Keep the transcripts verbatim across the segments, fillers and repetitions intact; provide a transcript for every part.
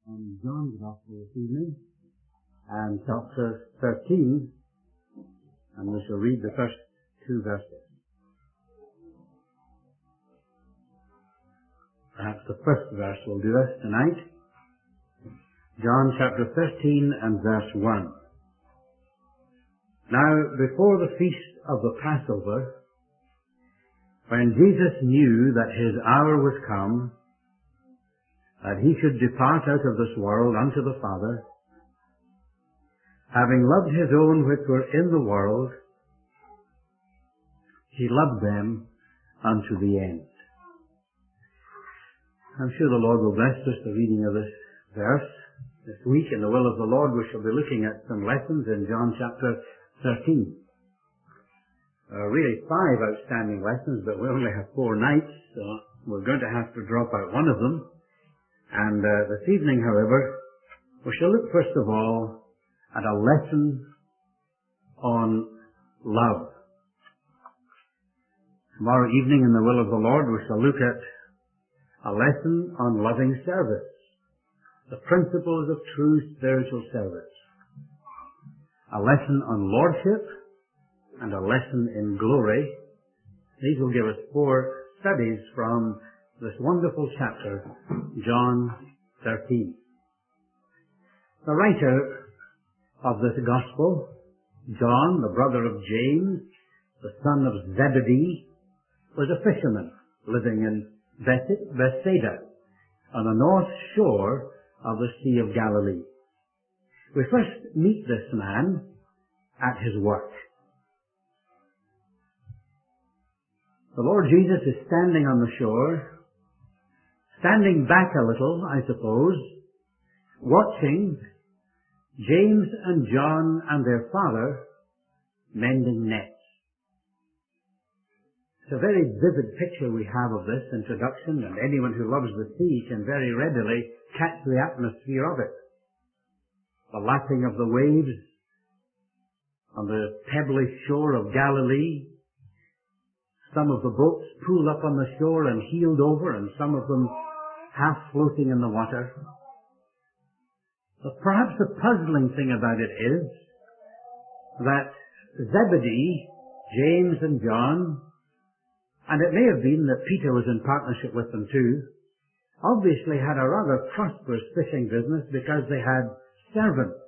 on John's Gospel this evening, and chapter thirteen, and we shall read the first two verses. Perhaps the first verse will do us tonight. John chapter thirteen and verse one. Now, before the feast of the Passover, when Jesus knew that his hour was come, that he should depart out of this world unto the Father, having loved his own which were in the world, he loved them unto the end. I'm sure the Lord will bless us the reading of this verse. This week, in the will of the Lord, we shall be looking at some lessons in John chapter thirteen. There are really five outstanding lessons, but we only have four nights, so we're going to have to drop out one of them. And uh, this evening, however, we shall look first of all at a lesson on love. Tomorrow evening, in the will of the Lord, we shall look at a lesson on loving service, the principles of true spiritual service, a lesson on lordship, and a lesson in glory. These will give us four studies from this wonderful chapter, John thirteen. The writer of this gospel, John, the brother of James, the son of Zebedee, was a fisherman living in Bethsaida, on the north shore of the Sea of Galilee. We first meet this man at his work. The Lord Jesus is standing on the shore, standing back a little, I suppose, watching James and John and their father mending nets. It's a very vivid picture we have of this introduction, and anyone who loves the sea can very readily catch the atmosphere of it. The lapping of the waves on the pebbly shore of Galilee. Some of the boats pulled up on the shore and heeled over, and some of them half floating in the water. But perhaps the puzzling thing about it is that Zebedee, James and John, and it may have been that Peter was in partnership with them too, obviously had a rather prosperous fishing business because they had servants.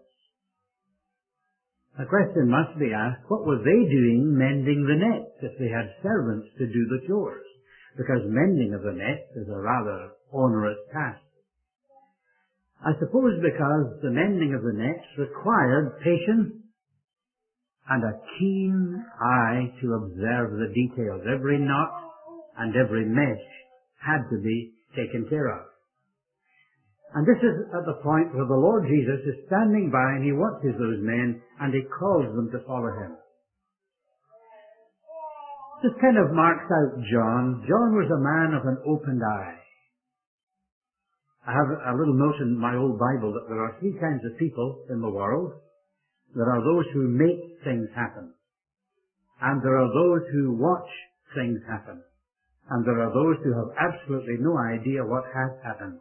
The question must be asked, what were they doing mending the nets if they had servants to do the chores? Because mending of the nets is a rather onerous task. I suppose because the mending of the nets required patience and a keen eye to observe the details. Every knot and every mesh had to be taken care of. And this is at the point where the Lord Jesus is standing by and he watches those men and he calls them to follow him. This kind of marks out John. John was a man of an opened eye. I have a little note in my old Bible that there are three kinds of people in the world. There are those who make things happen. And there are those who watch things happen. And there are those who have absolutely no idea what has happened.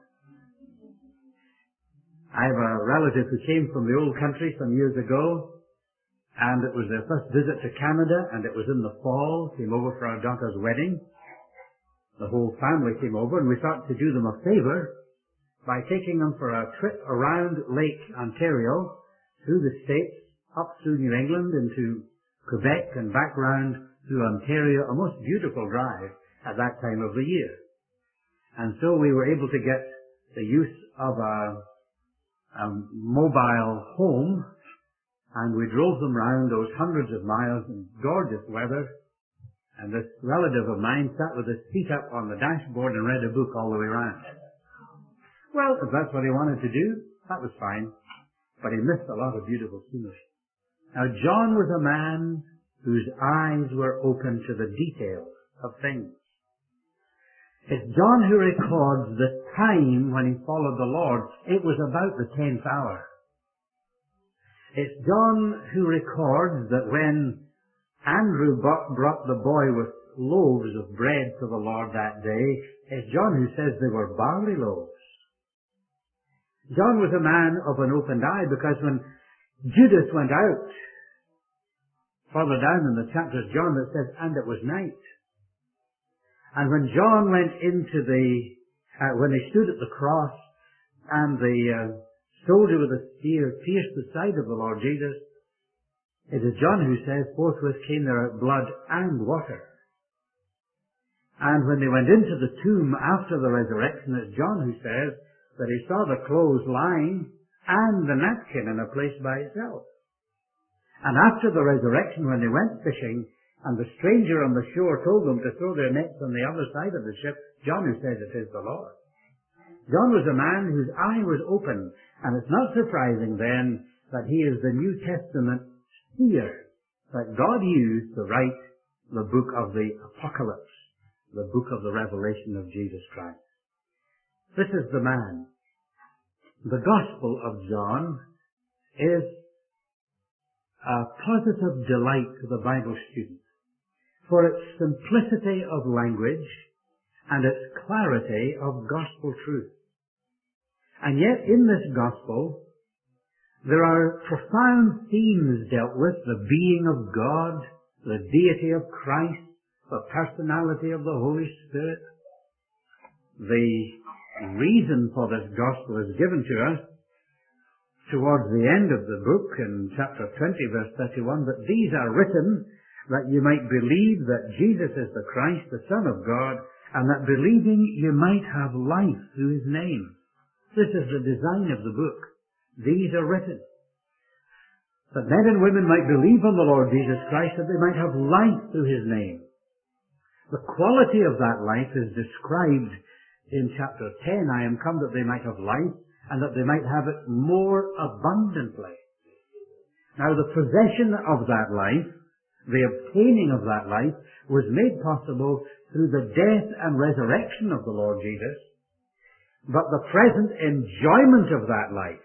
I have a relative who came from the old country some years ago, and it was their first visit to Canada, and it was in the fall, came over for our daughter's wedding. The whole family came over, and we thought to do them a favor by taking them for a trip around Lake Ontario, through the States, up through New England, into Quebec, and back round through Ontario, a most beautiful drive at that time of the year. And so we were able to get the use of a a mobile home, and we drove them round those hundreds of miles in gorgeous weather, and this relative of mine sat with his feet up on the dashboard and read a book all the way round. Well, if that's what he wanted to do, that was fine, but he missed a lot of beautiful scenery. Now, John was a man whose eyes were open to the details of things. It's John who records the time when he followed the Lord. It was about the tenth hour. It's John who records that when Andrew brought the boy with loaves of bread to the Lord that day, it's John who says they were barley loaves. John was a man of an opened eye, because when Judas went out, further down in the chapter of John it says, and it was night. And when John went into the, uh, when he stood at the cross, and the uh, soldier with a spear pierced the side of the Lord Jesus, it is John who says, forthwith came there out blood and water. And when they went into the tomb after the resurrection, it's John who says that he saw the clothes lying and the napkin in a place by itself. And after the resurrection, when they went fishing, and the stranger on the shore told them to throw their nets on the other side of the ship, John who says it is the Lord. John was a man whose eye was open, and it's not surprising then that he is the New Testament seer that God used to write the book of the Apocalypse, the book of the revelation of Jesus Christ. This is the man. The Gospel of John is a positive delight to the Bible student for its simplicity of language and its clarity of gospel truth. And yet in this gospel there are profound themes dealt with: the being of God, the deity of Christ, the personality of the Holy Spirit. The reason for this gospel is given to us towards the end of the book in chapter twenty, verse thirty-one, that these are written that you might believe that Jesus is the Christ, the Son of God, and that believing you might have life through his name. This is the design of the book. These are written that men and women might believe on the Lord Jesus Christ, that they might have life through his name. The quality of that life is described in chapter ten. I am come that they might have life, and that they might have it more abundantly. Now the possession of that life, the obtaining of that life, was made possible through the death and resurrection of the Lord Jesus. But the present enjoyment of that life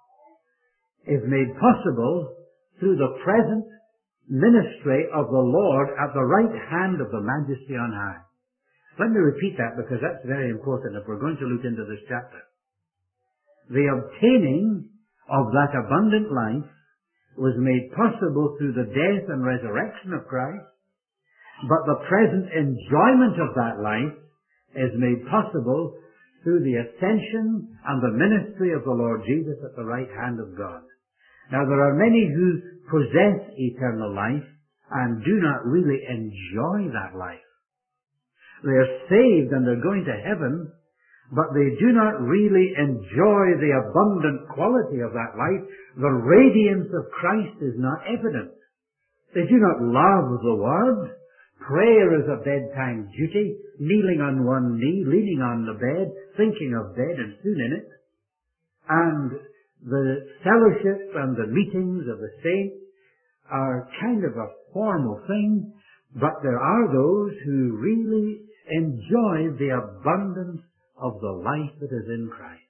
is made possible through the present ministry of the Lord at the right hand of the Majesty on high. Let me repeat that, because that's very important if we're going to look into this chapter. The obtaining of that abundant life was made possible through the death and resurrection of Christ, but the present enjoyment of that life is made possible through the ascension and the ministry of the Lord Jesus at the right hand of God. Now there are many who possess eternal life and do not really enjoy that life. They are saved and they're going to heaven, but they do not really enjoy the abundant quality of that life. The radiance of Christ is not evident. They do not love the Word. Prayer is a bedtime duty, kneeling on one knee, leaning on the bed, thinking of bed and soon in it. And the fellowship and the meetings of the saints are kind of a formal thing, but there are those who really enjoy the abundance of the life that is in Christ.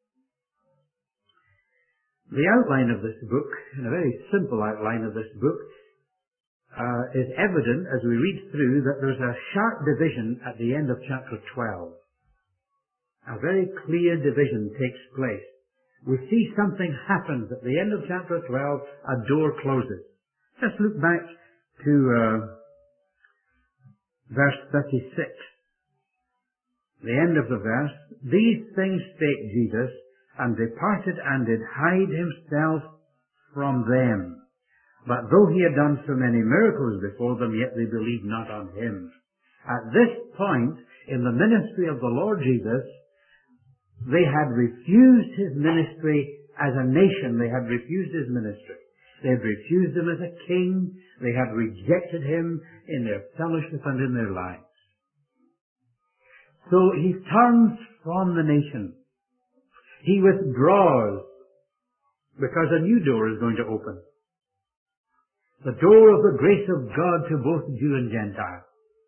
The outline of this book, and a very simple outline of this book, uh, is evident as we read through that there's a sharp division at the end of chapter twelve. A very clear division takes place. We see something happens at the end of chapter twelve, a door closes. Just look back to uh, verse thirty-six. The end of the verse, these things spake Jesus, and departed and did hide himself from them. But though he had done so many miracles before them, yet they believed not on him. At this point in the ministry of the Lord Jesus, they had refused his ministry as a nation. They had refused his ministry. They had refused him as a king. They had rejected him in their fellowship and in their lives. So he turns from the nation. He withdraws because a new door is going to open. The door of the grace of God to both Jew and Gentile.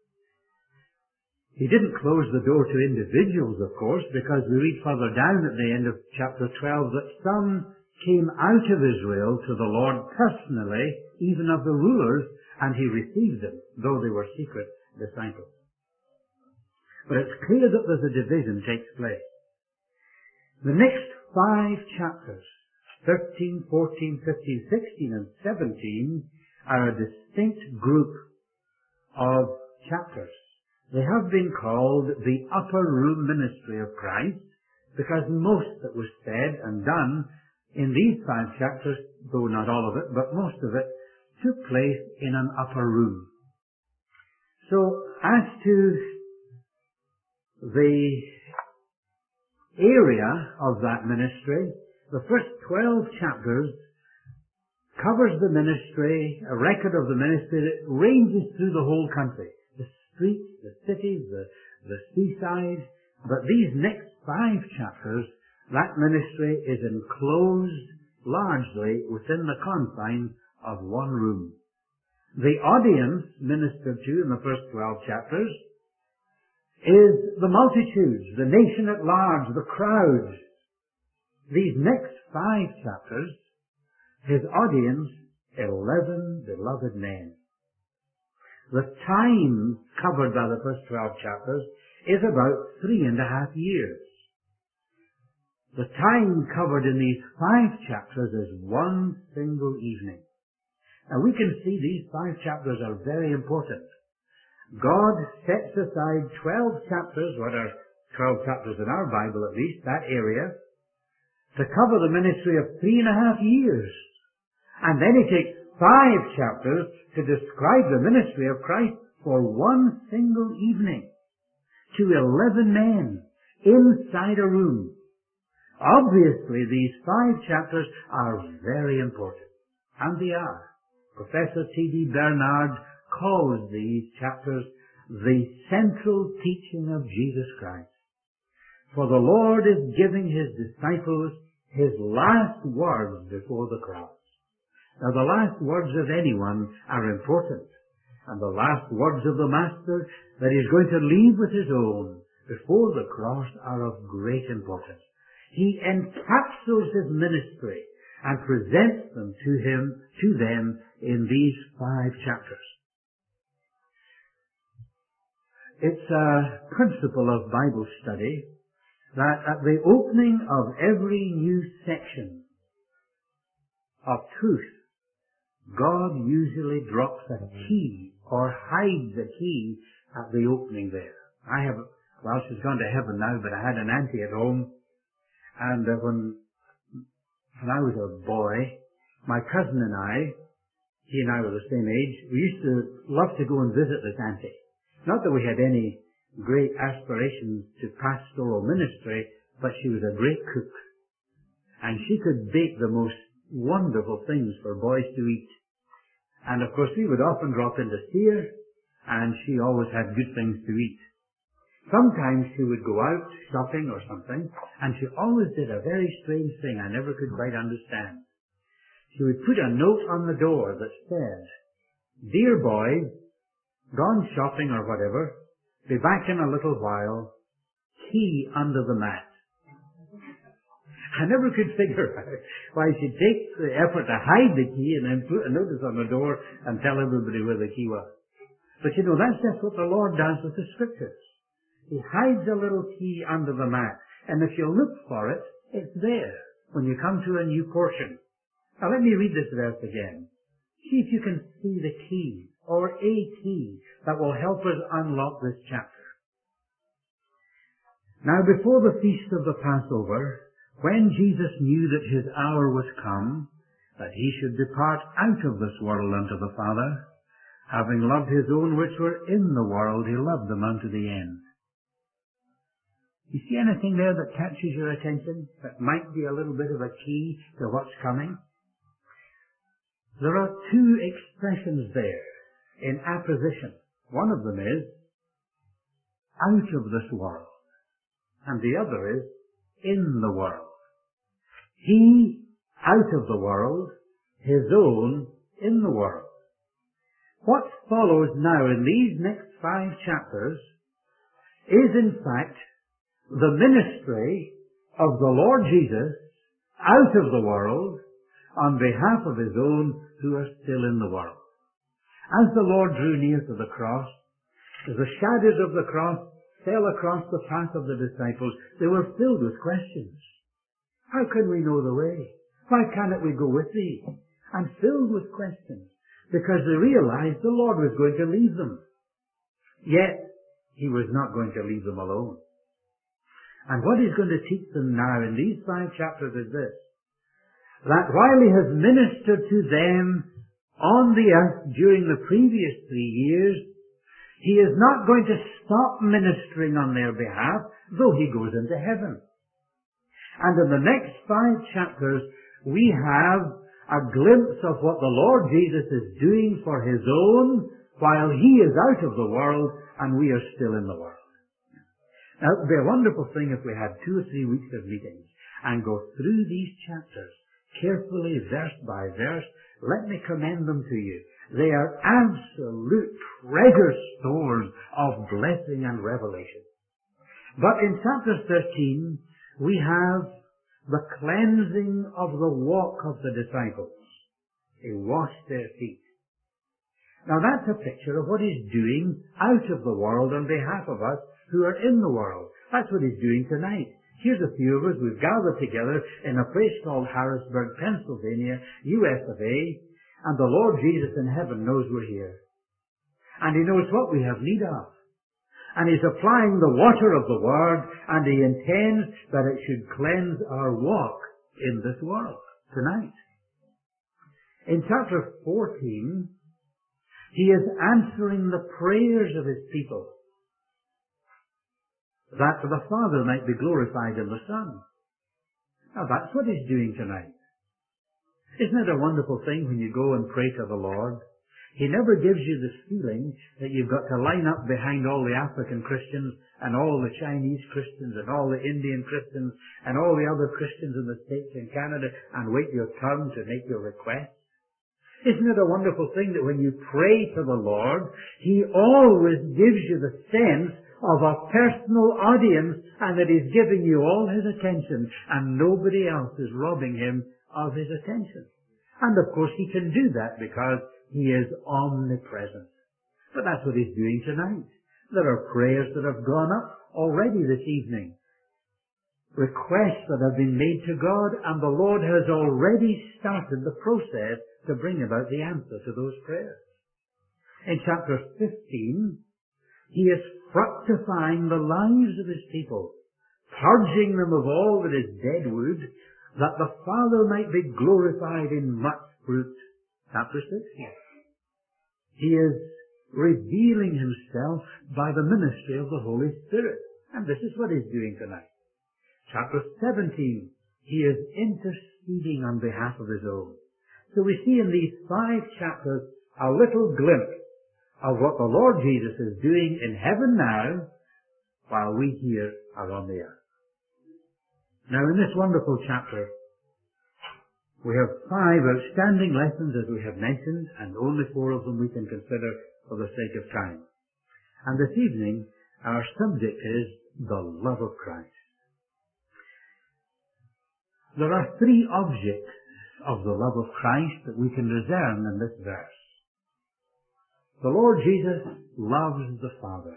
He didn't close the door to individuals, of course, because we read further down at the end of chapter twelve that some came out of Israel to the Lord personally, even of the rulers, and he received them, though they were secret disciples. But it's clear that there's a division takes place. The next five chapters, thirteen, fourteen, fifteen, sixteen, and seventeen, are a distinct group of chapters. They have been called the upper room ministry of Christ because most that was said and done in these five chapters, though not all of it, but most of it, took place in an upper room. So, as to the area of that ministry, the first twelve chapters covers the ministry, a record of the ministry that ranges through the whole country. The streets, the cities, the, the seaside. But these next five chapters, that ministry is enclosed largely within the confines of one room. The audience ministered to in the first twelve chapters is the multitudes, the nation at large, the crowds. These next five chapters, his audience, eleven beloved men. The time covered by the first twelve chapters is about three and a half years. The time covered in these five chapters is one single evening. Now we can see these five chapters are very important. God sets aside twelve chapters, what are twelve chapters in our Bible at least, that area, to cover the ministry of three and a half years. And then he takes five chapters to describe the ministry of Christ for one single evening to eleven men inside a room. Obviously, these five chapters are very important. And they are. Professor T D Bernard calls these chapters the central teaching of Jesus Christ. For the Lord is giving his disciples his last words before the cross. Now, the last words of anyone are important. And the last words of the Master that he is going to leave with his own before the cross are of great importance. He encapsulates his ministry and presents them to him, to them in these five chapters. It's a principle of Bible study that at the opening of every new section of truth, God usually drops a key or hides a key at the opening there. I have, well, she's gone to heaven now, but I had an auntie at home, and uh, when, when I was a boy, my cousin and I, he and I were the same age, we used to love to go and visit this auntie. Not that we had any great aspirations to pastoral ministry, but she was a great cook. And she could bake the most wonderful things for boys to eat. And of course we would often drop in to see her, and she always had good things to eat. Sometimes she would go out shopping or something, and she always did a very strange thing I never could quite understand. She would put a note on the door that said, "Dear boy, gone shopping or whatever, be back in a little while, key under the mat." I never could figure out why she'd take the effort to hide the key and then put a notice on the door and tell everybody where the key was. But you know, that's just what the Lord does with the Scriptures. He hides a little key under the mat, and if you look for it, it's there when you come to a new portion. Now let me read this verse again. See if you can see the key, or a key, that will help us unlock this chapter. Now before the feast of the Passover, when Jesus knew that his hour was come, that he should depart out of this world unto the Father, having loved his own which were in the world, he loved them unto the end. You see anything there that catches your attention, that might be a little bit of a key to what's coming? There are two expressions there in apposition. One of them is out of this world, and the other is in the world. He out of the world, his own in the world. What follows now in these next five chapters is in fact the ministry of the Lord Jesus out of the world on behalf of his own who are still in the world. As the Lord drew near to the cross, as the shadows of the cross fell across the path of the disciples, they were filled with questions. How can we know the way? Why cannot we go with thee? And filled with questions, because they realized the Lord was going to leave them. Yet, he was not going to leave them alone. And what he's going to teach them now in these five chapters is this, that while he has ministered to them on the earth during the previous three years, he is not going to stop ministering on their behalf, though he goes into heaven. And in the next five chapters, we have a glimpse of what the Lord Jesus is doing for his own while he is out of the world and we are still in the world. Now, it would be a wonderful thing if we had two or three weeks of meetings and go through these chapters carefully, verse by verse. Let me commend them to you. They are absolute treasure stores of blessing and revelation. But in chapter thirteen, we have the cleansing of the walk of the disciples. He washed their feet. Now that's a picture of what he's doing out of the world on behalf of us who are in the world. That's what he's doing tonight. Here's a few of us. We've gathered together in a place called Harrisburg, Pennsylvania, U S of A, and the Lord Jesus in heaven knows we're here. And he knows what we have need of. And he's applying the water of the Word, and he intends that it should cleanse our walk in this world tonight. In chapter fourteen, he is answering the prayers of his people, that the Father might be glorified in the Son. Now that's what he's doing tonight. Isn't it a wonderful thing when you go and pray to the Lord? He never gives you this feeling that you've got to line up behind all the African Christians and all the Chinese Christians and all the Indian Christians and all the other Christians in the States and Canada and wait your turn to make your request. Isn't it a wonderful thing that when you pray to the Lord, he always gives you the sense of a personal audience and that he's giving you all his attention and nobody else is robbing him of his attention. And of course he can do that because he is omnipresent. But that's what he's doing tonight. There are prayers that have gone up already this evening. Requests that have been made to God, and the Lord has already started the process to bring about the answer to those prayers. In chapter fifteen, he is fructifying the lives of his people, purging them of all that is dead wood, that the Father might be glorified in much fruit. Chapter sixteen. He is revealing himself by the ministry of the Holy Spirit. And this is what he's doing tonight. Chapter seventeen. He is interceding on behalf of his own. So we see in these five chapters a little glimpse of what the Lord Jesus is doing in heaven now, while we here are on the earth. Now in this wonderful chapter, we have five outstanding lessons, as we have mentioned, and only four of them we can consider for the sake of time. And this evening, our subject is the love of Christ. There are three objects of the love of Christ that we can discern in this verse. The Lord Jesus loves the Father.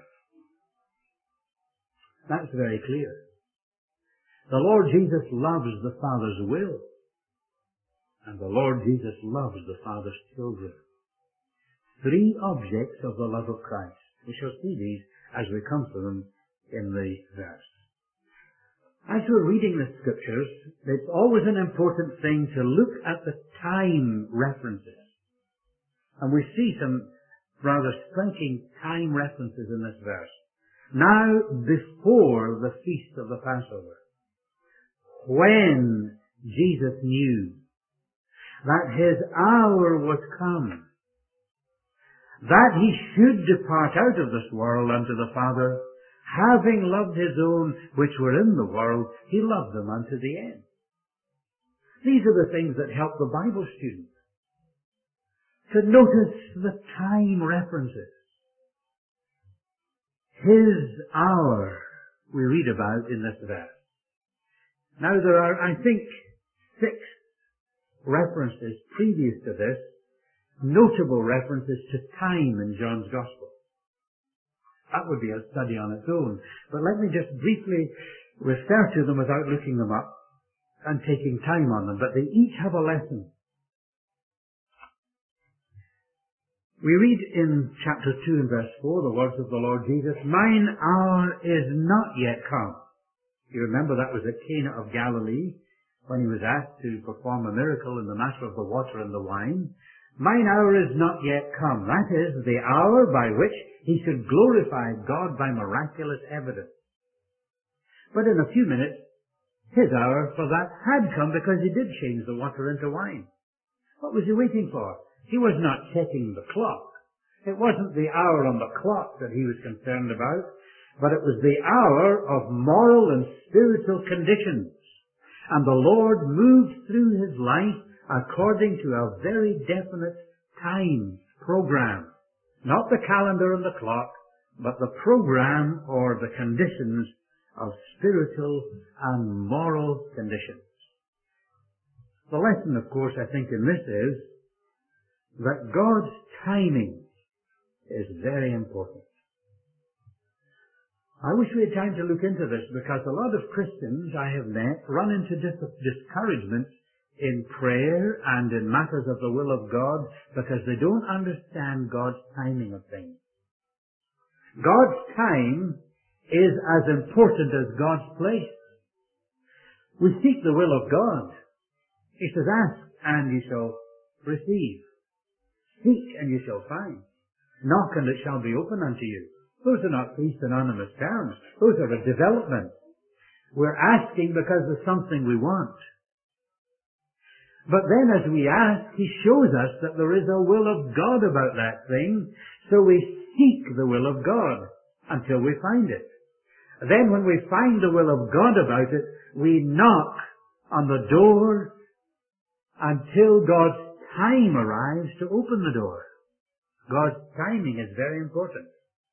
That's very clear. The Lord Jesus loves the Father's will. And the Lord Jesus loves the Father's children. Three objects of the love of Christ. We shall see these as we come to them in the verse. As we're reading the Scriptures, it's always an important thing to look at the time references. And we see some rather striking time references in this verse. Now before the feast of the Passover, when Jesus knew that his hour was come, that he should depart out of this world unto the Father, having loved his own which were in the world, he loved them unto the end. These are the things that help the Bible student to notice the time references. His hour we read about in this verse. Now there are, I think, six references previous to this, notable references to time in John's Gospel. That would be a study on its own. But let me just briefly refer to them without looking them up. and taking time on them, but they each have a lesson. We read in chapter two and verse four, the words of the Lord Jesus, "Mine hour is not yet come." You remember that was at Cana of Galilee, when he was asked to perform a miracle in the matter of the water and the wine. "Mine hour is not yet come." That is, the hour by which he should glorify God by miraculous evidence. But in a few minutes, his hour for that had come, because he did change the water into wine. What was he waiting for? He was not setting the clock. It wasn't the hour on the clock that he was concerned about, but it was the hour of moral and spiritual conditions. And the Lord moved through his life according to a very definite time program. Not the calendar and the clock, but the program or the conditions of spiritual and moral conditions. The lesson, of course, I think in this is that God's timing is very important. I wish we had time to look into this, because a lot of Christians I have met run into dis- discouragement in prayer and in matters of the will of God because they don't understand God's timing of things. God's time is as important as God's place. We seek the will of God. He says, "Ask and you shall receive. Seek and you shall find. Knock and it shall be open unto you." Those are not three synonymous terms. Those are a development. We're asking because there's something we want. But then as we ask, he shows us that there is a will of God about that thing, so we seek the will of God until we find it. Then when we find the will of God about it, we knock on the door until God's time arrives to open the door. God's timing is very important.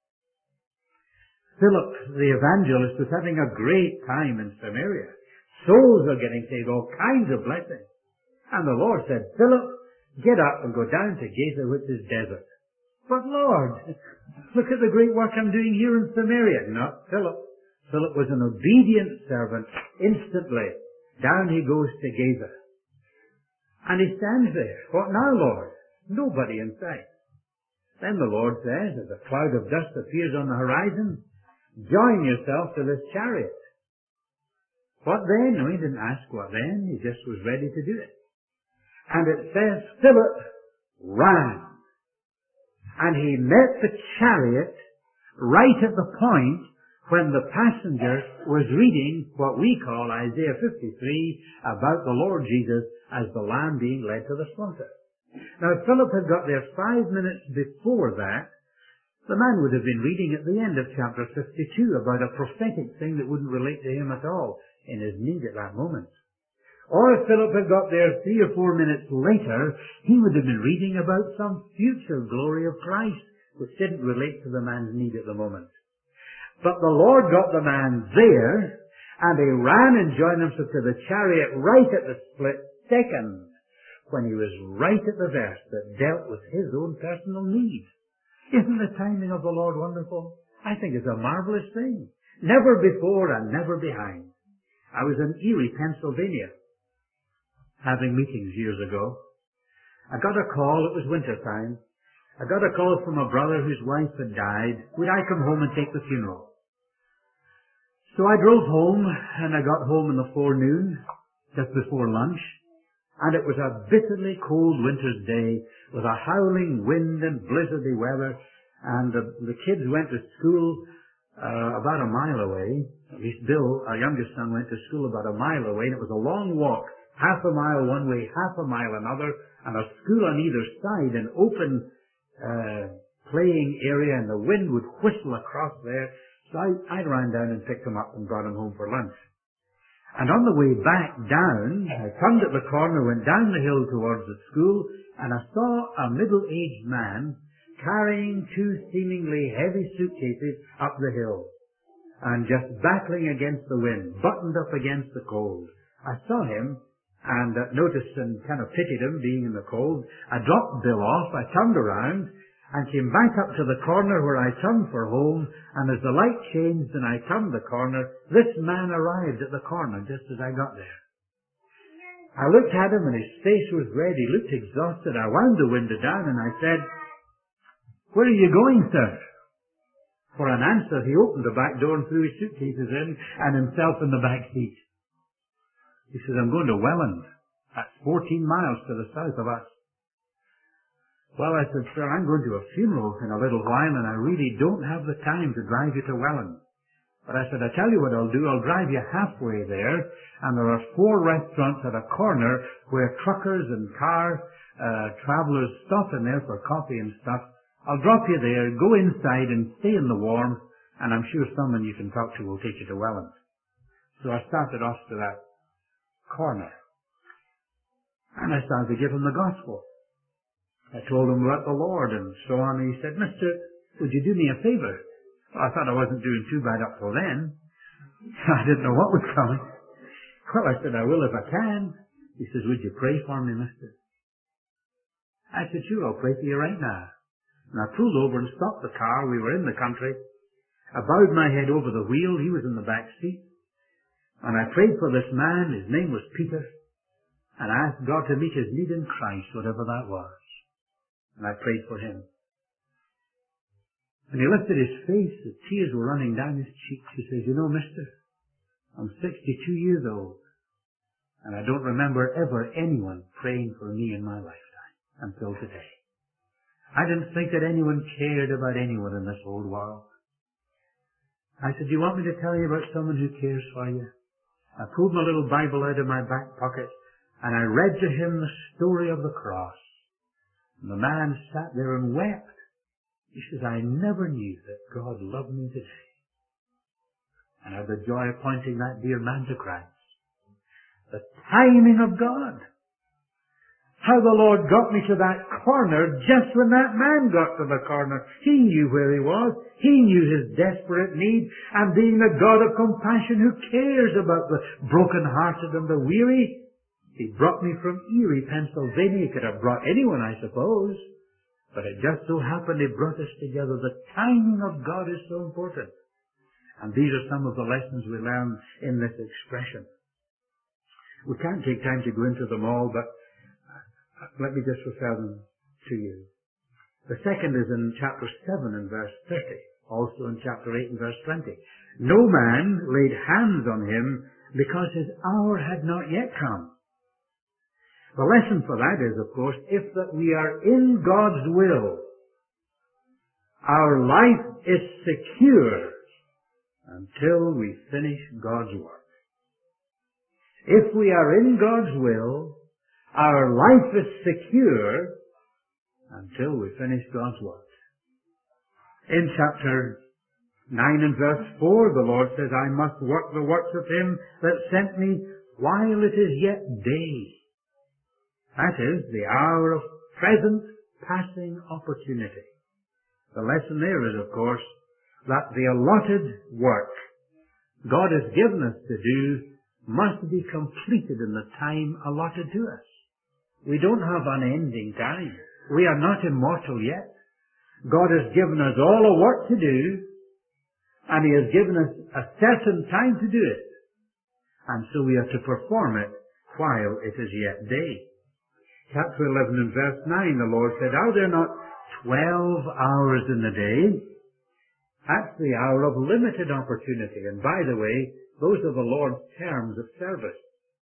Philip the evangelist was having a great time in Samaria. Souls are getting saved, all kinds of blessings. And the Lord said, "Philip, get up and go down to Gaza, which is desert." "But Lord, look at the great work I'm doing here in Samaria." Not Philip. Philip was an obedient servant. Instantly, down he goes to Gaza. And he stands there. "What now, Lord?" Nobody in sight. Then the Lord says, as a cloud of dust appears on the horizon, "Join yourself to this chariot." What then? No, he didn't ask what then. He just was ready to do it. And it says, Philip ran. And he met the chariot right at the point when the passenger was reading what we call Isaiah fifty-three about the Lord Jesus as the lamb being led to the slaughter. Now, if Philip had got there five minutes before that, the man would have been reading at the end of chapter fifty-two about a prophetic thing that wouldn't relate to him at all in his need at that moment. Or if Philip had got there three or four minutes later, he would have been reading about some future glory of Christ, which didn't relate to the man's need at the moment. But the Lord got the man there, and he ran and joined himself to the chariot right at the split second, when he was right at the verse that dealt with his own personal need. Isn't the timing of the Lord wonderful? I think it's a marvelous thing. Never before and never behind. I was in Erie, Pennsylvania, having meetings years ago. I got a call, it was winter time. I got a call from a brother whose wife had died. Would I come home and take the funeral? So I drove home, and I got home in the forenoon, just before lunch. And it was a bitterly cold winter's day with a howling wind and blizzardy weather. And the, the kids went to school uh, about a mile away. At least Bill, our youngest son, went to school about a mile away. And it was a long walk, half a mile one way, half a mile another, and a school on either side, an open uh, playing area, and the wind would whistle across there. So I, I ran down and picked them up and brought them home for lunch. And on the way back down, I turned at the corner, went down the hill towards the school, and I saw a middle-aged man carrying two seemingly heavy suitcases up the hill, and just battling against the wind, buttoned up against the cold. I saw him, and uh, noticed and kind of pitied him being in the cold. I dropped Bill off, I turned around, and came back up to the corner where I turned for home, and as the light changed and I turned the corner, this man arrived at the corner just as I got there. I looked at him and his face was red. He looked exhausted. I wound the window down and I said, "Where are you going, sir?" For an answer, he opened the back door and threw his suitcases in and himself in the back seat. He says, "I'm going to Welland. That's fourteen miles to the south of us." Well, I said, "Sir, I'm going to a funeral in a little while and I really don't have the time to drive you to Welland. But I said, I tell you what I'll do. I'll drive you halfway there, and there are four restaurants at a corner where truckers and car uh, travelers stop in there for coffee and stuff. I'll drop you there, go inside and stay in the warmth, and I'm sure someone you can talk to will take you to Welland." So I started off to that corner, and I started to give him the gospel. I told him about the Lord and so on, and he said, "Mister, would you do me a favor?" Well, I thought I wasn't doing too bad up till then. I didn't know what was coming. Well, I said, "I will if I can." He says, "Would you pray for me, mister?" I said, "Sure, I'll pray for you right now." And I pulled over and stopped the car. We were in the country. I bowed my head over the wheel. He was in the back seat. And I prayed for this man. His name was Peter. And I asked God to meet his need in Christ, whatever that was. And I prayed for him. And he lifted his face. The tears were running down his cheeks. He says, "You know, mister, I'm sixty-two years old. And I don't remember ever anyone praying for me in my lifetime until today. I didn't think that anyone cared about anyone in this old world." I said, "Do you want me to tell you about someone who cares for you?" I pulled my little Bible out of my back pocket and I read to him the story of the cross. And the man sat there and wept. He says, "I never knew that God loved me today." And I had the joy of pointing that dear man to Christ. The timing of God. How the Lord got me to that corner just when that man got to the corner. He knew where he was. He knew his desperate need. And being a God of compassion who cares about the broken-hearted and the weary, He brought me from Erie, Pennsylvania. He could have brought anyone, I suppose. But it just so happened He brought us together. The timing of God is so important. And these are some of the lessons we learn in this expression. We can't take time to go into them all, but let me just refer them to you. The second is in chapter seven and verse thirty, also in chapter eight and verse twenty. "No man laid hands on him because his hour had not yet come." The lesson for that is, of course, if that we are in God's will, our life is secure until we finish God's work. If we are in God's will, our life is secure until we finish God's work. In chapter nine and verse four, the Lord says, "I must work the works of Him that sent me while it is yet day." That is, the hour of present passing opportunity. The lesson there is, of course, that the allotted work God has given us to do must be completed in the time allotted to us. We don't have unending time. We are not immortal yet. God has given us all a work to do, and He has given us a certain time to do it. And so we are to perform it while it is yet day. Chapter eleven and verse nine, the Lord said, "Are there not twelve hours in the day?" That's the hour of limited opportunity. And by the way, those are the Lord's terms of service.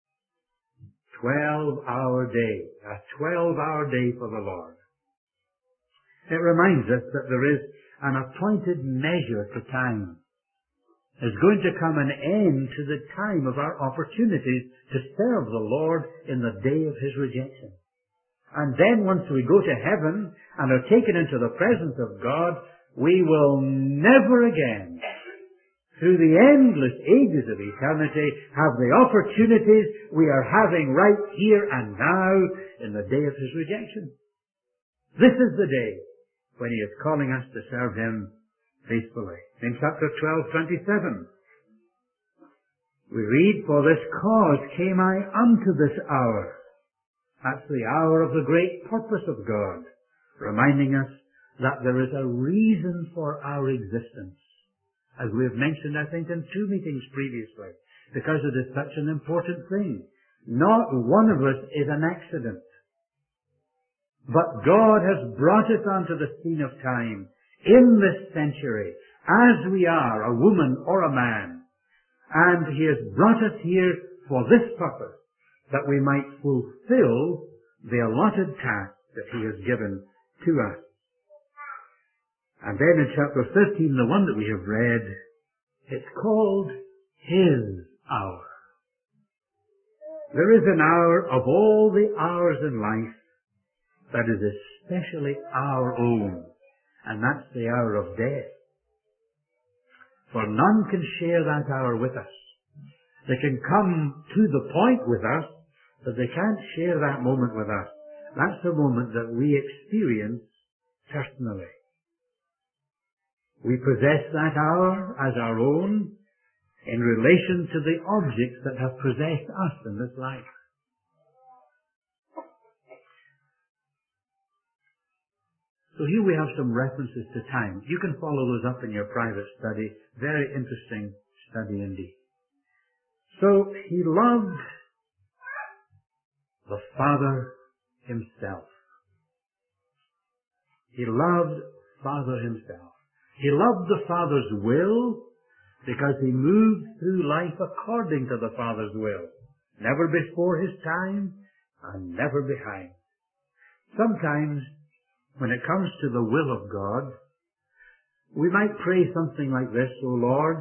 Twelve-hour day. A twelve-hour day for the Lord. It reminds us that there is an appointed measure to time. There's going to come an end to the time of our opportunities to serve the Lord in the day of His rejection. And then once we go to heaven and are taken into the presence of God, we will never again, through the endless ages of eternity, have the opportunities we are having right here and now in the day of His rejection. This is the day when He is calling us to serve Him faithfully. In chapter twelve, twenty-seven, we read, "For this cause came I unto this hour." That's the hour of the great purpose of God, reminding us that there is a reason for our existence. As we have mentioned, I think, in two meetings previously, because it is such an important thing. Not one of us is an accident. But God has brought us onto the scene of time in this century, as we are, a woman or a man. And He has brought us here for this purpose, that we might fulfill the allotted task that He has given to us. And then in chapter thirteen, the one that we have read, it's called His hour. There is an hour of all the hours in life that is especially our own, and that's the hour of death. For none can share that hour with us. They can come to the point with us, but they can't share that moment with us. That's the moment that we experience personally. We possess that hour as our own in relation to the objects that have possessed us in this life. So here we have some references to time. You can follow those up in your private study. Very interesting study indeed. So He loved the Father Himself. He loved Father Himself. He loved the Father's will because He moved through life according to the Father's will. Never before His time and never behind. Sometimes when it comes to the will of God, we might pray something like this: O Lord,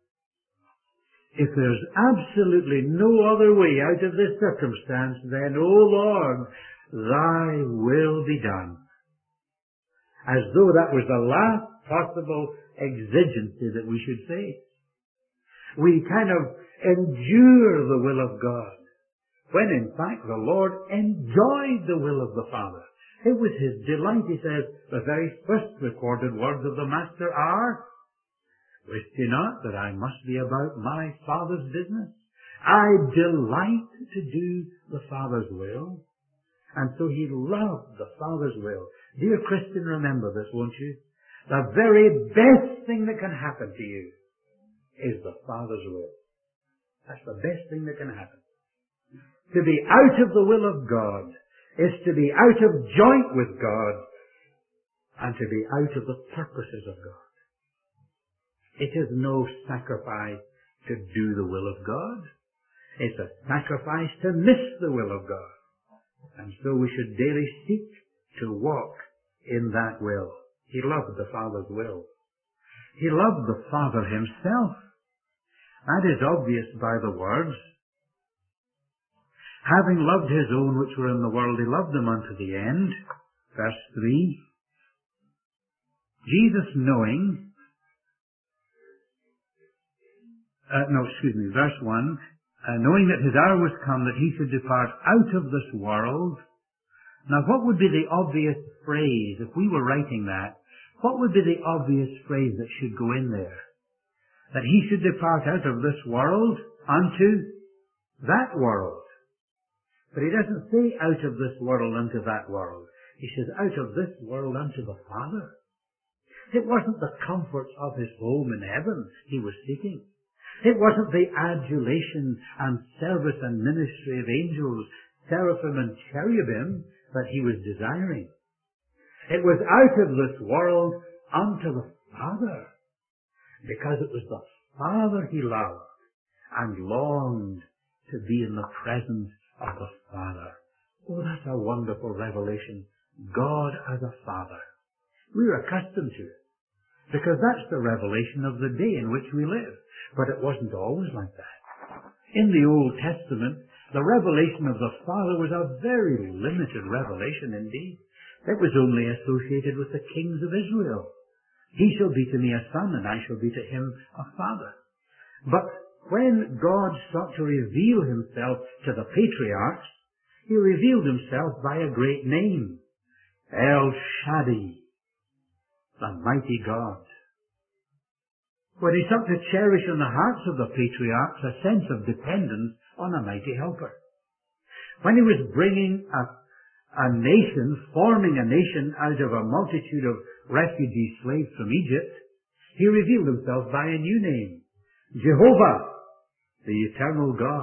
if there's absolutely no other way out of this circumstance, then, O Lord, Thy will be done. As though that was the last possible exigency that we should face. We kind of endure the will of God, when in fact the Lord enjoyed the will of the Father. It was His delight. He says, the very first recorded words of the Master are, "Wist ye not that I must be about my Father's business? I delight to do the Father's will." And so He loved the Father's will. Dear Christian, remember this, won't you? The very best thing that can happen to you is the Father's will. That's the best thing that can happen. To be out of the will of God is to be out of joint with God and to be out of the purposes of God. It is no sacrifice to do the will of God. It's a sacrifice to miss the will of God. And so we should daily seek to walk in that will. He loved the Father's will. He loved the Father Himself. That is obvious by the words. Having loved His own which were in the world, He loved them unto the end. Verse three. Jesus knowing, uh, no, excuse me, verse one, uh, knowing that His hour was come that He should depart out of this world. Now what would be the obvious phrase, if we were writing that, what would be the obvious phrase that should go in there? That He should depart out of this world unto that world. But He doesn't say out of this world unto that world. He says out of this world unto the Father. It wasn't the comforts of His home in heaven He was seeking. It wasn't the adulation and service and ministry of angels, seraphim and cherubim that He was desiring. It was out of this world unto the Father, because it was the Father He loved and longed to be in the presence of the Father. Oh, that's a wonderful revelation. God as a Father. We're accustomed to it, because that's the revelation of the day in which we live. But it wasn't always like that. In the Old Testament, the revelation of the Father was a very limited revelation indeed. It was only associated with the kings of Israel. He shall be to me a son, and I shall be to him a father. But when God sought to reveal Himself to the patriarchs, He revealed Himself by a great name, El Shaddai, the mighty God. When He sought to cherish in the hearts of the patriarchs a sense of dependence on a mighty helper. When He was bringing a, a nation, forming a nation out of a multitude of refugee slaves from Egypt, He revealed Himself by a new name, Jehovah, the eternal God,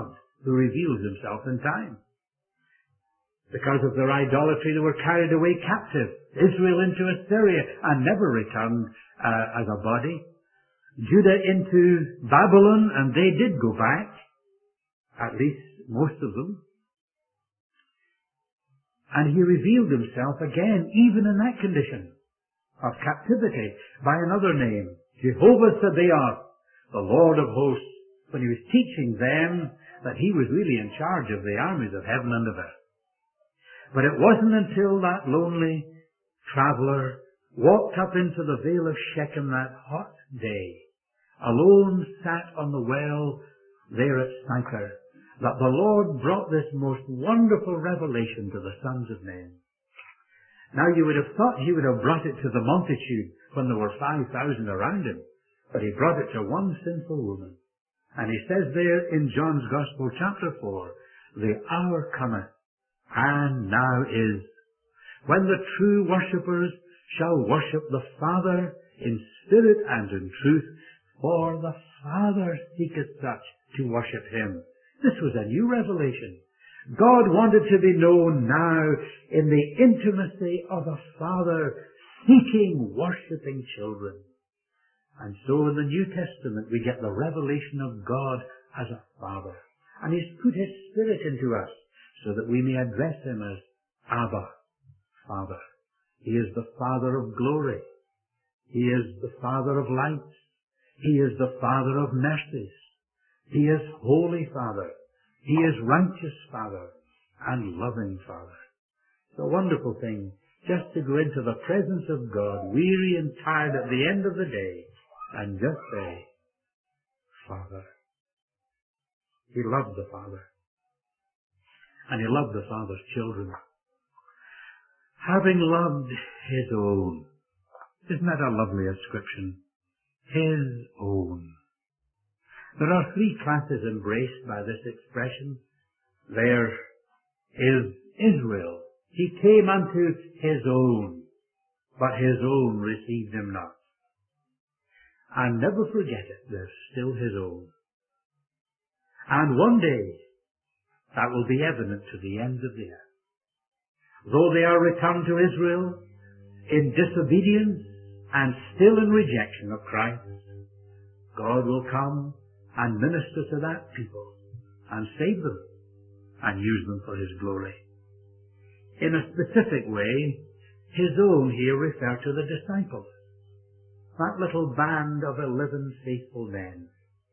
who reveals himself in time. Because of their idolatry, they were carried away captive, Israel into Assyria, and never returned uh, as a body. Judah into Babylon, and they did go back, at least most of them. And he revealed himself again, even in that condition of captivity, by another name, Jehovah Sabaoth, the Lord of hosts, when he was teaching them that he was really in charge of the armies of heaven and of earth. But it wasn't until that lonely traveler walked up into the vale of Shechem that hot day, alone sat on the well there at Sychar, that the Lord brought this most wonderful revelation to the sons of men. Now you would have thought he would have brought it to the multitude when there were five thousand around him, but he brought it to one sinful woman. And he says there in John's Gospel, chapter four, the hour cometh, and now is, when the true worshippers shall worship the Father in spirit and in truth, for the Father seeketh such to worship him. This was a new revelation. God wanted to be known now in the intimacy of a Father seeking, worshipping children. And so in the New Testament we get the revelation of God as a Father. And he's put his Spirit into us so that we may address him as Abba, Father. He is the Father of glory. He is the Father of lights. He is the Father of mercies. He is Holy Father. He is righteous Father and loving Father. It's a wonderful thing just to go into the presence of God, weary and tired at the end of the day, and just say, Father. He loved the Father. And he loved the Father's children. Having loved his own. Isn't that a lovely inscription? His own. There are three classes embraced by this expression. There is Israel. He came unto his own, but his own received him not. And never forget it, they're still his own. And one day, that will be evident to the ends of the earth. Though they are returned to Israel in disobedience and still in rejection of Christ, God will come and minister to that people and save them and use them for his glory. In a specific way, his own here refer to the disciples, that little band of eleven faithful men.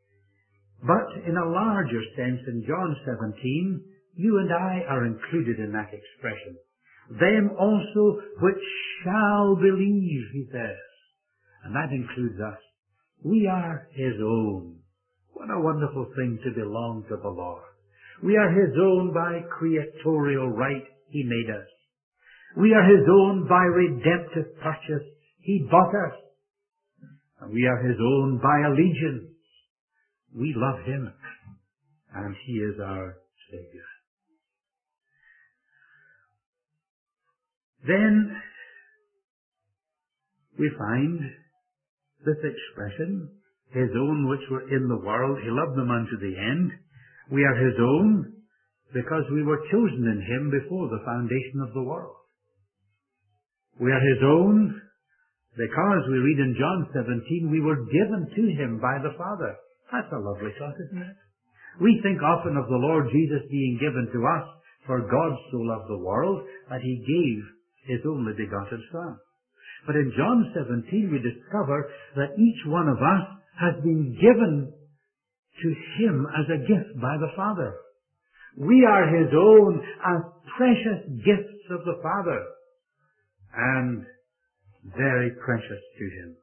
But in a larger sense, in John seventeen, you and I are included in that expression. Them also which shall believe, he says. And that includes us. We are his own. What a wonderful thing to belong to the Lord. We are his own by creatorial right. He made us. We are his own by redemptive purchase. He bought us. And we are his own by allegiance. We love him, and he is our Savior. Then we find this expression, his own which were in the world, he loved them unto the end. We are his own because we were chosen in him before the foundation of the world. We are his own because we read in John seventeen, we were given to him by the Father. That's a lovely thought, isn't it? We think often of the Lord Jesus being given to us, for God so loved the world that he gave his only begotten Son. But in John seventeen we discover that each one of us has been given to him as a gift by the Father. We are his own as precious gifts of the Father, and very precious to him.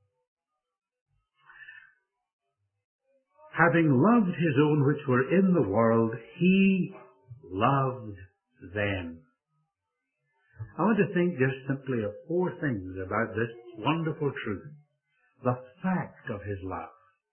Having loved his own which were in the world, he loved them. I want to think just simply of four things about this wonderful truth. The fact of his love,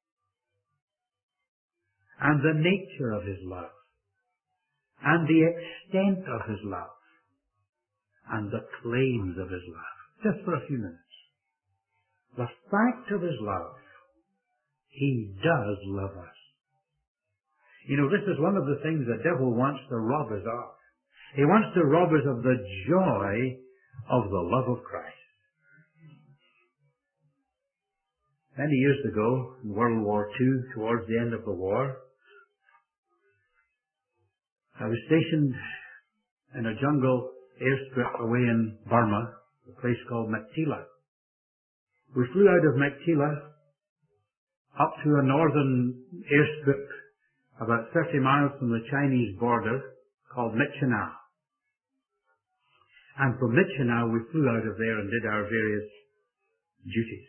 and the nature of his love, and the extent of his love, and the claims of his love. Just for a few minutes. The fact of his love. He does love us. You know, this is one of the things the devil wants to rob us of. He wants to rob us of the joy of the love of Christ. Many years ago, in World War Two, towards the end of the war, I was stationed in a jungle airstrip away in Burma, a place called Mektila. We flew out of Mektila up to a northern airstrip about thirty miles from the Chinese border called Myitkyina. And from Myitkyina we flew out of there and did our various duties.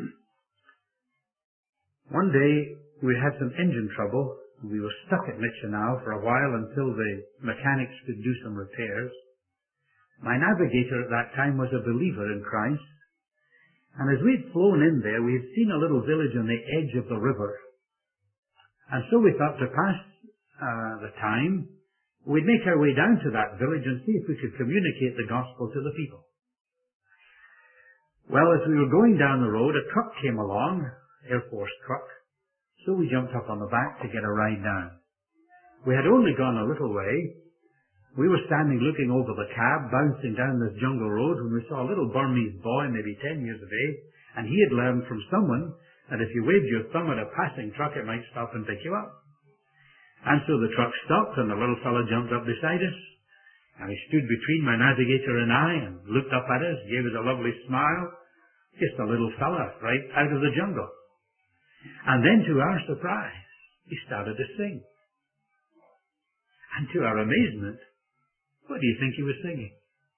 One day we had some engine trouble. We were stuck at Myitkyina for a while until the mechanics could do some repairs. My navigator at that time was a believer in Christ. And as we'd flown in there, we had seen a little village on the edge of the river. And so we thought to pass uh, the time, we'd make our way down to that village and see if we could communicate the gospel to the people. Well, as we were going down the road, a truck came along, Air Force truck. So we jumped up on the back to get a ride down. We had only gone a little way. We were standing looking over the cab, bouncing down this jungle road, when we saw a little Burmese boy, maybe ten years of age, and he had learned from someone that if you waved your thumb at a passing truck, it might stop and pick you up. And so the truck stopped, and the little fellow jumped up beside us, and he stood between my navigator and I, and looked up at us, gave us a lovely smile. Just a little fella, right out of the jungle. And then, to our surprise, he started to sing. And to our amazement, what do you think he was singing?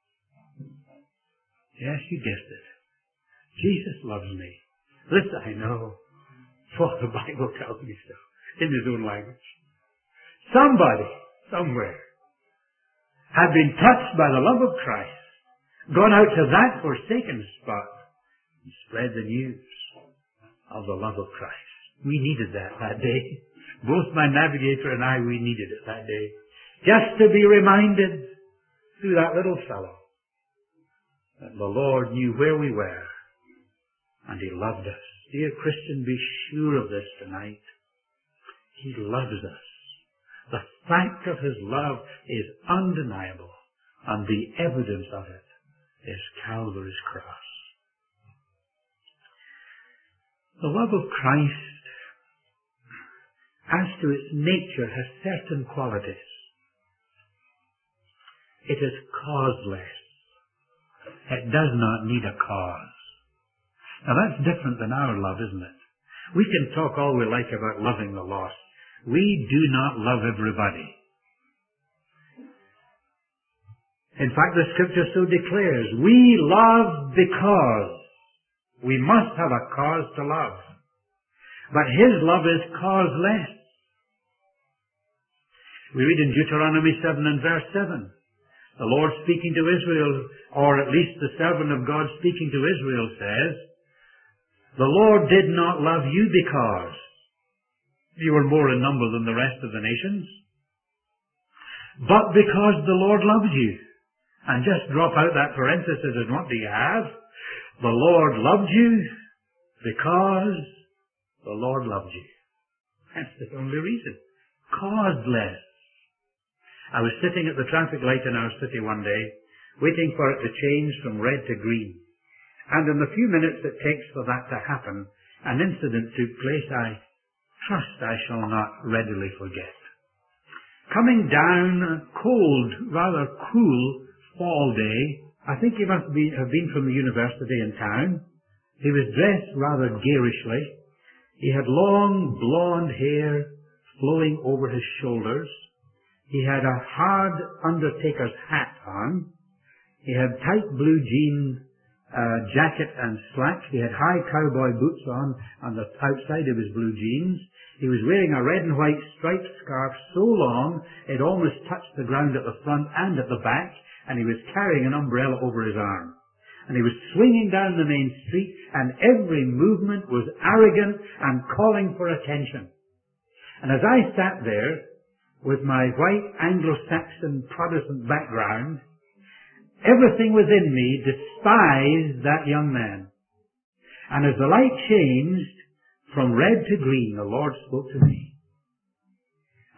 Yes, you guessed it. Jesus loves me. This I know, for the Bible tells me so, in his own language. Somebody, somewhere, had been touched by the love of Christ, gone out to that forsaken spot, and spread the news of the love of Christ. We needed that that day. Both my navigator and I, we needed it that day. Just to be reminded through that little fellow that the Lord knew where we were and he loved us. Dear Christian, be sure of this tonight. He loves us. The fact of his love is undeniable, and the evidence of it is Calvary's cross. The love of Christ, as to its nature, has certain qualities. It is causeless. It does not need a cause. Now that's different than our love, isn't it? We can talk all we like about loving the lost. We do not love everybody. In fact, the Scripture so declares, we love because. We must have a cause to love. But his love is causeless. We read in Deuteronomy seven and verse seven, the Lord speaking to Israel, or at least the servant of God speaking to Israel says, the Lord did not love you because you were more in number than the rest of the nations, but because the Lord loves you. And just drop out that parenthesis and what do you have? The Lord loved you because the Lord loved you. That's the only reason. Causeless. I was sitting at the traffic light in our city one day, waiting for it to change from red to green. And in the few minutes it takes for that to happen, an incident took place I trust I shall not readily forget. Coming down a cold, rather cool fall day, I think he must be, have been from the university in town. He was dressed rather garishly. He had long blonde hair flowing over his shoulders. He had a hard undertaker's hat on. He had tight blue jean uh, jacket and slacks. He had high cowboy boots on on the outside of his blue jeans. He was wearing a red and white striped scarf so long it almost touched the ground at the front and at the back. And he was carrying an umbrella over his arm. And he was swinging down the main street, and every movement was arrogant and calling for attention. And as I sat there, with my white Anglo-Saxon Protestant background, everything within me despised that young man. And as the light changed from red to green, the Lord spoke to me.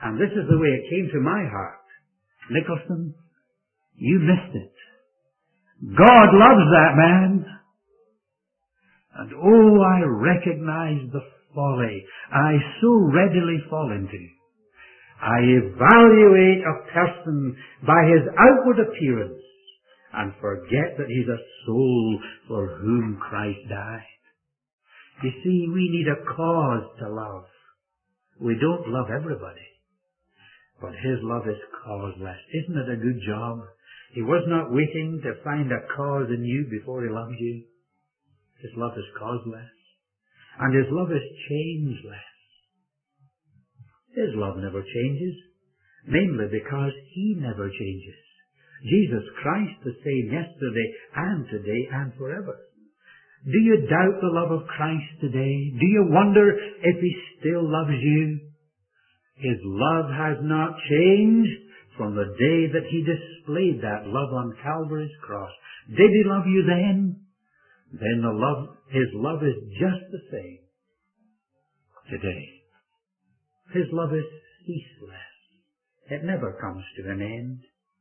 And this is the way it came to my heart. Nicholson, you missed it. God loves that man. And oh, I recognize the folly I so readily fall into. I evaluate a person by his outward appearance and forget that he's a soul for whom Christ died. You see, we need a cause to love. We don't love everybody, but his love is causeless. Isn't it a good job? He was not waiting to find a cause in you before he loved you. His love is causeless, and his love is changeless. His love never changes, mainly because he never changes. Jesus Christ the same yesterday and today and forever. Do you doubt the love of Christ today? Do you wonder if he still loves you? His love has not changed from the day that he displayed that love on Calvary's cross. Did he love you then? Then the love, his love is just the same today. His love is ceaseless. It never comes to an end.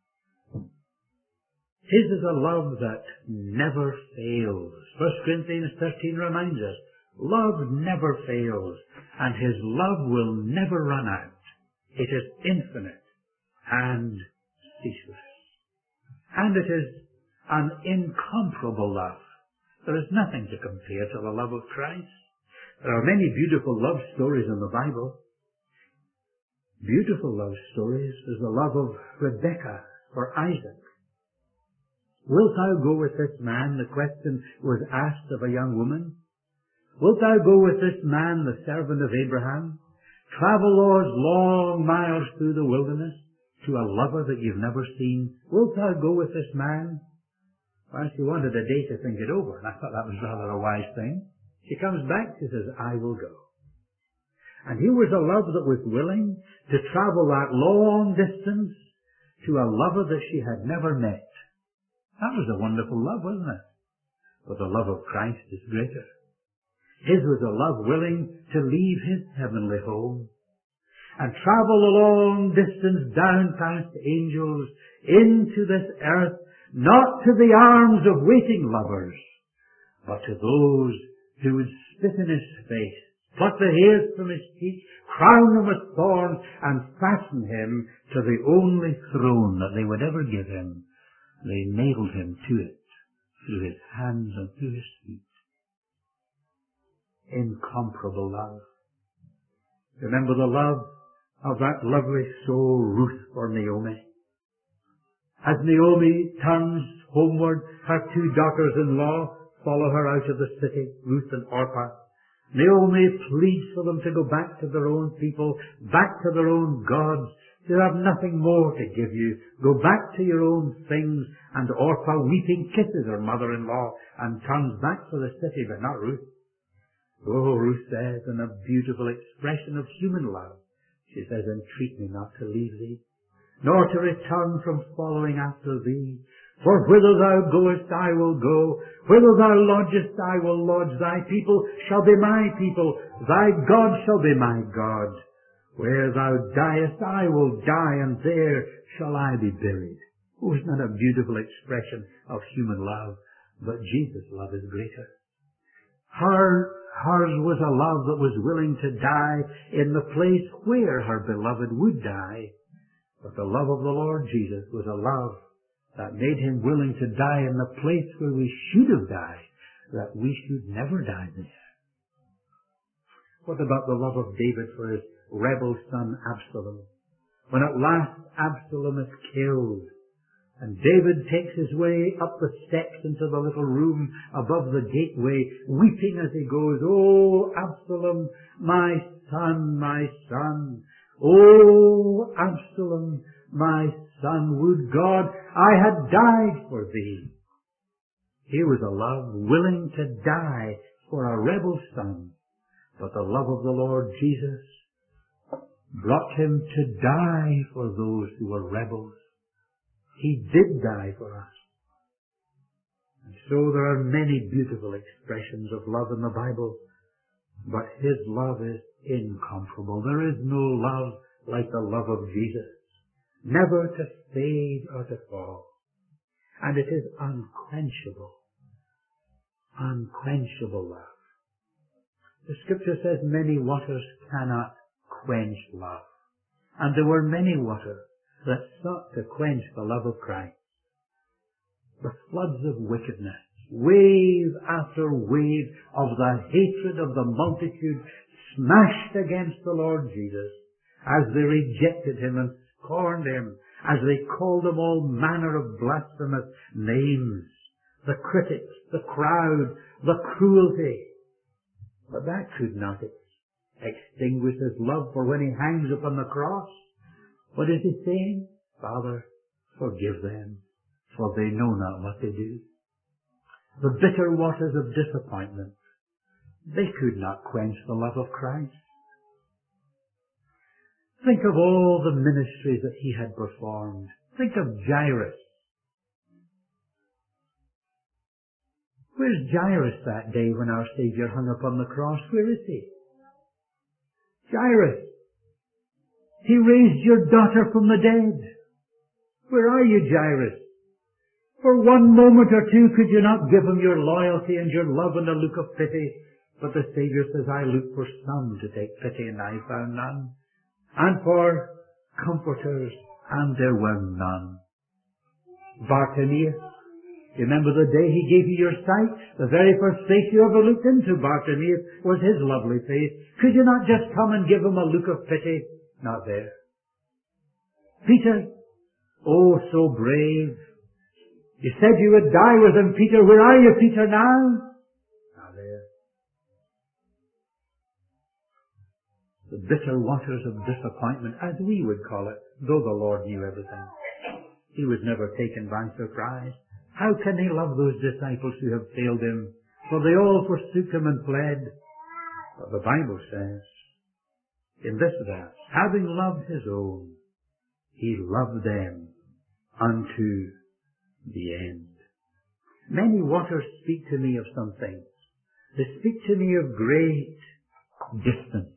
His is a love that never fails. First Corinthians thirteen reminds us, love never fails, and his love will never run out. It is infinite and ceaseless. And it is an incomparable love. There is nothing to compare to the love of Christ. There are many beautiful love stories in the Bible. Beautiful love stories is the love of Rebekah for Isaac. Wilt thou go with this man? The question was asked of a young woman. Wilt thou go with this man, the servant of Abraham? Travel those long miles through the wilderness to a lover that you've never seen? Wilt thou go with this man? Well, she wanted a day to think it over, and I thought that was rather a wise thing. She comes back, she says, I will go. And here was a love that was willing to travel that long distance to a lover that she had never met. That was a wonderful love, wasn't it? But the love of Christ is greater. His was a love willing to leave his heavenly home and travel a long distance down past angels into this earth, not to the arms of waiting lovers, but to those who would spit in his face, pluck the hairs from his cheek, crown him with thorns, and fasten him to the only throne that they would ever give him. They nailed him to it through his hands and through his feet. Incomparable love. Remember the love of that lovely soul, Ruth, for Naomi. As Naomi turns homeward, her two daughters-in-law follow her out of the city, Ruth and Orpah. Naomi pleads for them to go back to their own people, back to their own gods. They have nothing more to give you. Go back to your own things. And Orpah, weeping, kisses her mother-in-law and turns back for the city, but not Ruth. Oh, Ruth says, in a beautiful expression of human love, she says, entreat me not to leave thee, nor to return from following after thee. For whither thou goest, I will go. Whither thou lodgest, I will lodge. Thy people shall be my people. Thy God shall be my God. Where thou diest, I will die, and there shall I be buried. Oh, isn't that a beautiful expression of human love? But Jesus' love is greater. Her, hers was a love that was willing to die in the place where her beloved would die. But the love of the Lord Jesus was a love that made him willing to die in the place where we should have died, that we should never die there. What about the love of David for his rebel son Absalom? When at last Absalom is killed, and David takes his way up the steps into the little room above the gateway, weeping as he goes, Oh, Absalom, my son, my son. Oh, Absalom, my son, would God I had died for thee. Here was a love willing to die for a rebel son. But the love of the Lord Jesus brought him to die for those who were rebels. He did die for us. And so there are many beautiful expressions of love in the Bible, but his love is incomparable. There is no love like the love of Jesus, never to fade or to fall. And it is unquenchable, unquenchable love. The Scripture says many waters cannot quench love. And there were many waters that sought to quench the love of Christ. The floods of wickedness, wave after wave of the hatred of the multitude smashed against the Lord Jesus as they rejected him and scorned him, as they called him all manner of blasphemous names. The critics, the crowd, the cruelty. But that could not extinguish his love, for when he hangs upon the cross, what is he saying? Father, forgive them, for they know not what they do. The bitter waters of disappointment, they could not quench the love of Christ. Think of all the ministries that he had performed. Think of Jairus. Where's Jairus that day when our Savior hung upon the cross? Where is he? Jairus, he raised your daughter from the dead. Where are you, Jairus? For one moment or two could you not give him your loyalty and your love and a look of pity? But the Savior says, I looked for some to take pity and I found none. And for comforters, and there were none. Bartimaeus, you remember the day he gave you your sight? The very first face you ever looked into, Bartimaeus, was his lovely face. Could you not just come and give him a look of pity? Not there. Peter, oh, so brave. You said you would die with him, Peter. Where are you, Peter, now? Not there. The bitter waters of disappointment, as we would call it, though the Lord knew everything. He was never taken by surprise. How can he love those disciples who have failed him? For they all forsook him and fled. But the Bible says, in this verse, having loved his own, he loved them unto the end. Many waters speak to me of some things. They speak to me of great distance.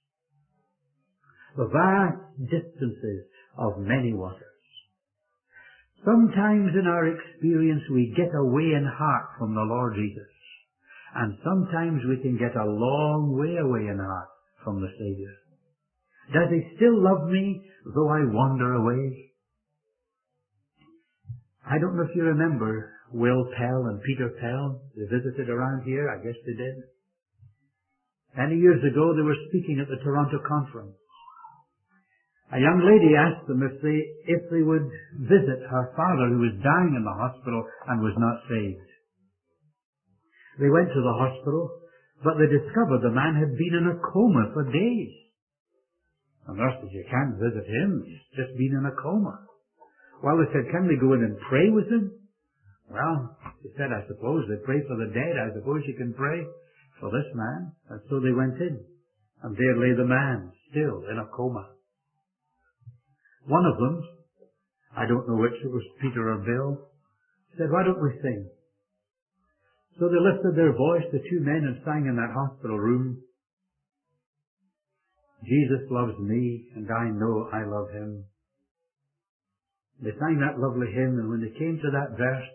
The vast distances of many waters. Sometimes in our experience we get away in heart from the Lord Jesus. And sometimes we can get a long way away in heart from the Savior. Does he still love me though I wander away? I don't know if you remember Will Pell and Peter Pell. They visited around here. I guess they did. Many years ago they were speaking at the Toronto conference. A young lady asked them if they, if they would visit her father who was dying in the hospital and was not saved. They went to the hospital, but they discovered the man had been in a coma for days. The nurse said, you can't visit him. He's just been in a coma. Well, they said, can we go in and pray with him? Well, she said, I suppose they pray for the dead. I suppose you can pray for this man. And so they went in. And there lay the man, still in a coma. One of them, I don't know which it was, Peter or Bill, said, why don't we sing? So they lifted their voice, the two men, and sang in that hospital room. Jesus loves me, and I know I love him. They sang that lovely hymn, and when they came to that verse,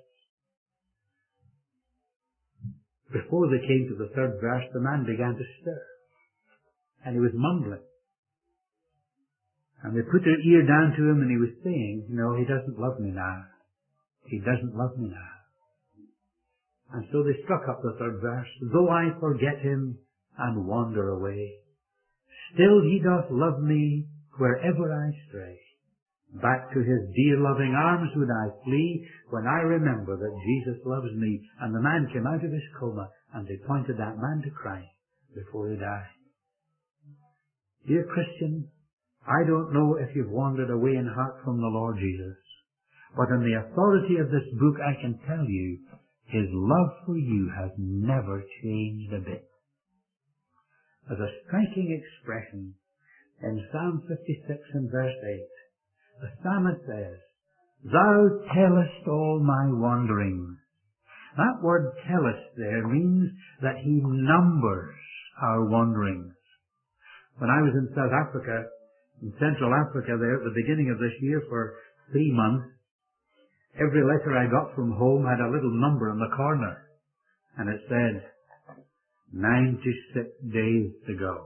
before they came to the third verse, the man began to stir. And he was mumbling. And they put their ear down to him, and he was saying, no, he doesn't love me now. He doesn't love me now. And so they struck up the third verse. Though I forget him and wander away, still he doth love me wherever I stray. Back to his dear loving arms would I flee when I remember that Jesus loves me. And the man came out of his coma, and they pointed that man to Christ before he died. Dear Christian, I don't know if you've wandered away in heart from the Lord Jesus, but in the authority of this book I can tell you, his love for you has never changed a bit. There's a striking expression in Psalm fifty-six and verse eight. The psalmist says, Thou tellest all my wanderings. That word tellest there means that he numbers our wanderings. When I was in South Africa, in Central Africa there at the beginning of this year for three months. Every letter I got from home had a little number in the corner, and it said, ninety-six days to go.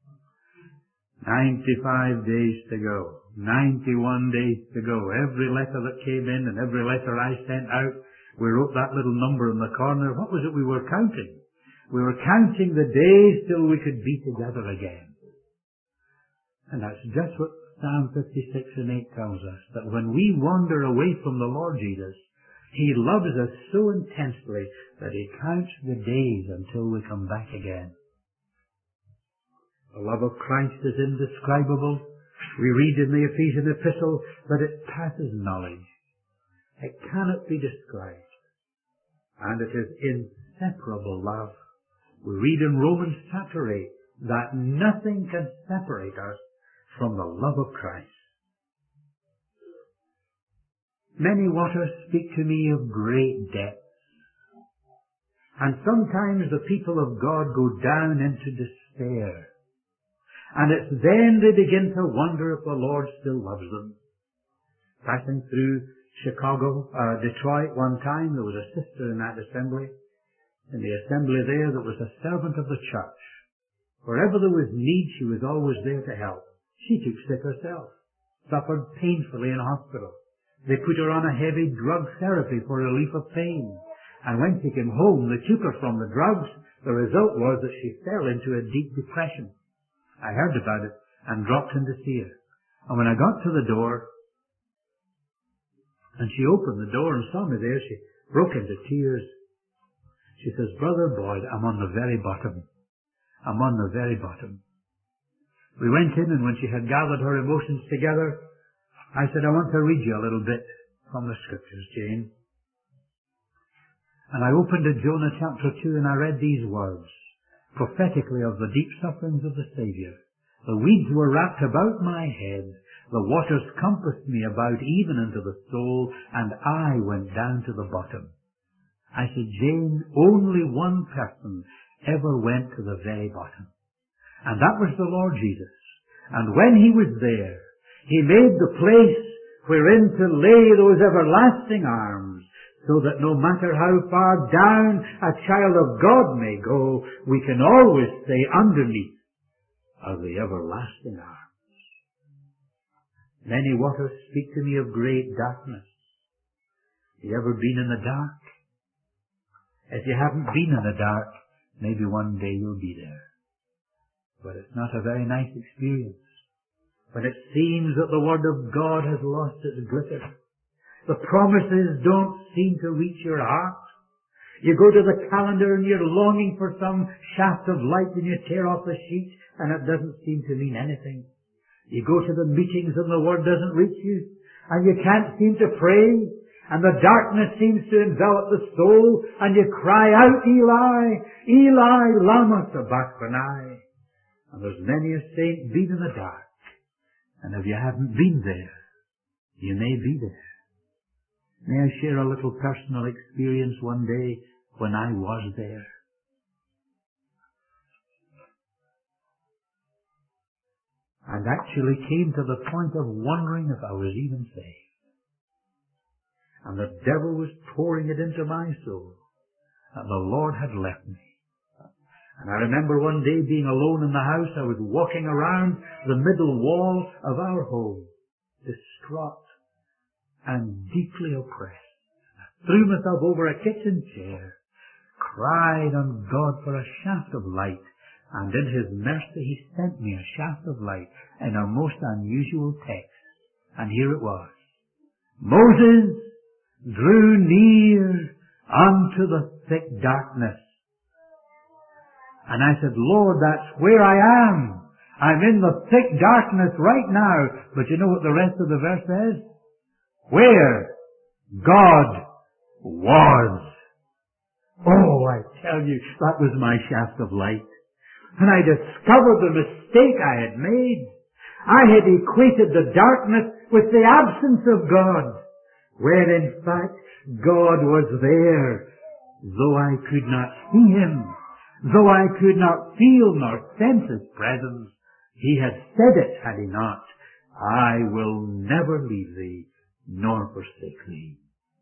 ninety-five days to go. ninety-one days to go. Every letter that came in and every letter I sent out, we wrote that little number in the corner. What was it we were counting? We were counting the days till we could be together again. And that's just what Psalm fifty-six and eight tells us, that when we wander away from the Lord Jesus, He loves us so intensely that He counts the days until we come back again. The love of Christ is indescribable. We read in the Ephesian epistle that it passes knowledge. It cannot be described. And it is inseparable love. We read in Romans chapter eight that nothing can separate us from the love of Christ. Many waters speak to me of great depths. And sometimes the people of God go down into despair. And it's then they begin to wonder if the Lord still loves them. Passing through Chicago, uh, Detroit one time, there was a sister in that assembly. In the assembly there, there was a servant of the church. Wherever there was need, she was always there to help. She took sick herself, suffered painfully in hospital. They put her on a heavy drug therapy for relief of pain. And when she came home, they took her from the drugs. The result was that she fell into a deep depression. I heard about it and dropped in to see her. And when I got to the door, and she opened the door and saw me there, she broke into tears. She says, Brother Boyd, I'm on the very bottom. I'm on the very bottom. We went in, and when she had gathered her emotions together, I said, I want to read you a little bit from the Scriptures, Jane. And I opened to Jonah chapter two, and I read these words, prophetically of the deep sufferings of the Saviour. The weeds were wrapped about my head. The waters compassed me about, even into the soul, and I went down to the bottom. I said, Jane, only one person ever went to the very bottom. And that was the Lord Jesus. And when He was there, He made the place wherein to lay those everlasting arms, so that no matter how far down a child of God may go, we can always stay underneath of the everlasting arms. Many waters speak to me of great darkness. You ever been in the dark? If you haven't been in the dark, maybe one day you'll be there. But it's not a very nice experience. When it seems that the Word of God has lost its glitter. The promises don't seem to reach your heart. You go to the calendar and you're longing for some shaft of light and you tear off the sheet and it doesn't seem to mean anything. You go to the meetings and the Word doesn't reach you and you can't seem to pray. And the darkness seems to envelop the soul, and you cry out, Eli, Eli, lama sabachthani. And there's many a saint been in the dark. And if you haven't been there, you may be there. May I share a little personal experience one day when I was there? And actually came to the point of wondering if I was even saved. And the devil was pouring it into my soul. And the Lord had left me. And I remember one day being alone in the house. I was walking around the middle wall of our home, distraught and deeply oppressed. I threw myself over a kitchen chair, cried on God for a shaft of light, and in His mercy He sent me a shaft of light in a most unusual text. And here it was. Moses drew near unto the thick darkness. And I said, Lord, that's where I am. I'm in the thick darkness right now. But you know what the rest of the verse says? Where God was. Oh, I tell you, that was my shaft of light. And I discovered the mistake I had made. I had equated the darkness with the absence of God, when in fact God was there, though I could not see Him, though I could not feel nor sense His presence. He had said it, had He not. I will never leave thee nor forsake thee.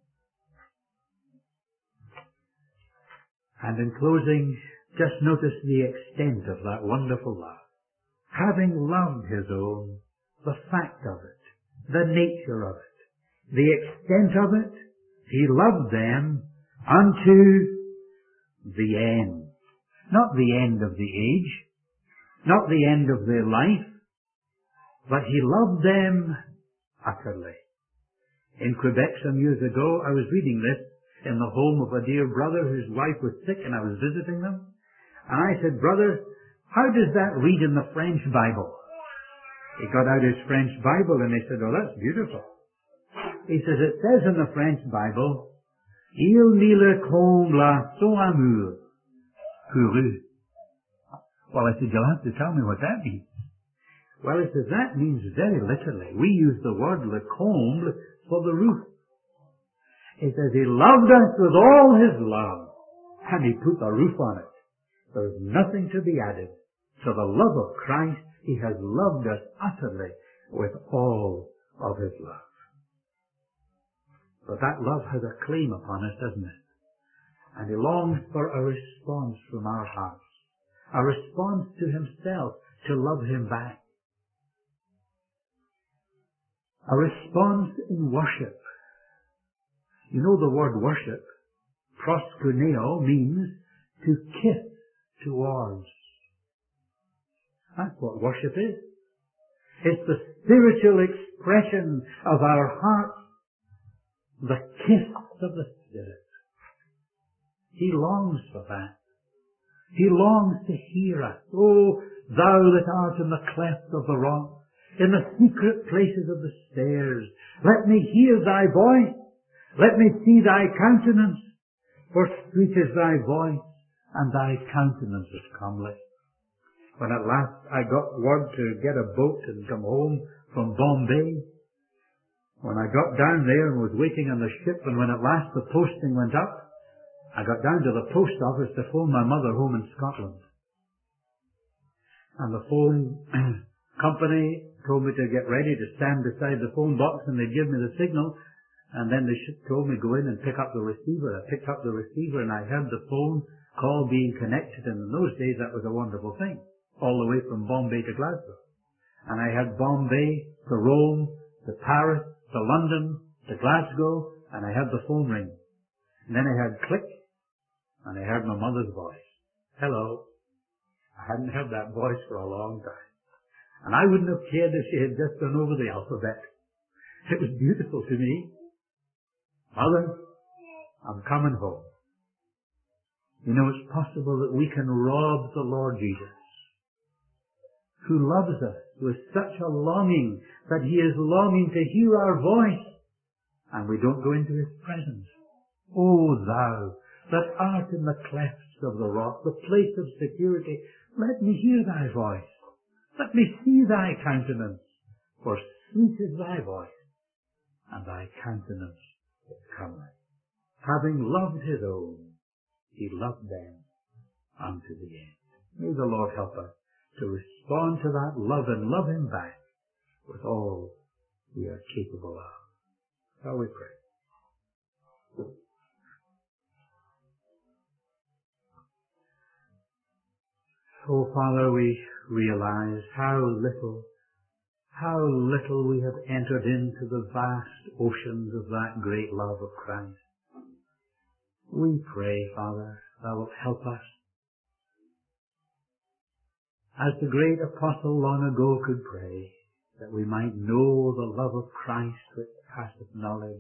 And in closing, just notice the extent of that wonderful love. Having loved his own, the fact of it, the nature of it, the extent of it, he loved them unto the end. Not the end of the age, not the end of their life, but he loved them utterly. In Quebec some years ago, I was reading this in the home of a dear brother whose wife was sick, and I was visiting them. And I said, "Brother, how does that read in the French Bible?" He got out his French Bible and he said, "Oh, that's beautiful." He says, "It says in the French Bible, Il n'y le comble son amour pour eux." Well, I said, "You'll have to tell me what that means." Well, he says, that means very literally. We use the word le comble for the roof. He says he loved us with all his love, and he put the roof on it. There's nothing to be added. To the love of Christ, he has loved us utterly with all of his love. But that love has a claim upon us, doesn't it? And he longs for a response from our hearts. A response to himself, to love him back. A response in worship. You know the word worship, proskuneo, means to kiss towards. That's what worship is. It's the spiritual expression of our hearts, the kiss of the Spirit. He longs for that. He longs to hear us. Oh, thou that art in the cleft of the rock, in the secret places of the stairs, let me hear thy voice. Let me see thy countenance. For sweet is thy voice, and thy countenance is comely. When at last I got word to get a boat and come home from Bombay, when I got down there and was waiting on the ship, and when at last the posting went up, I got down to the post office to phone my mother home in Scotland. And the phone company told me to get ready to stand beside the phone box, and they'd give me the signal, and then they told me go in and pick up the receiver. I picked up the receiver and I heard the phone call being connected, and in those days that was a wonderful thing, all the way from Bombay to Glasgow. And I had Bombay to Rome, to Paris, to London, to Glasgow, and I had the phone ring. And then I had click, and I heard my mother's voice. Hello. I hadn't heard that voice for a long time. And I wouldn't have cared if she had just gone over the alphabet. It was beautiful to me. Mother, I'm coming home. You know, it's possible that we can rob the Lord Jesus, who loves us with such a longing that he is longing to hear our voice, and we don't go into his presence. O thou that art in the clefts of the rock, the place of security, let me hear thy voice. Let me see thy countenance, for sweet is thy voice, and thy countenance is comely. Having loved his own, he loved them unto the end. May the Lord help us to respond to that love and love him back with all we are capable of. Shall we pray? Oh, Father, we realize how little, how little we have entered into the vast oceans of that great love of Christ. We pray, Father, thou wilt help us. As the great apostle long ago could pray, that we might know the love of Christ which passeth knowledge,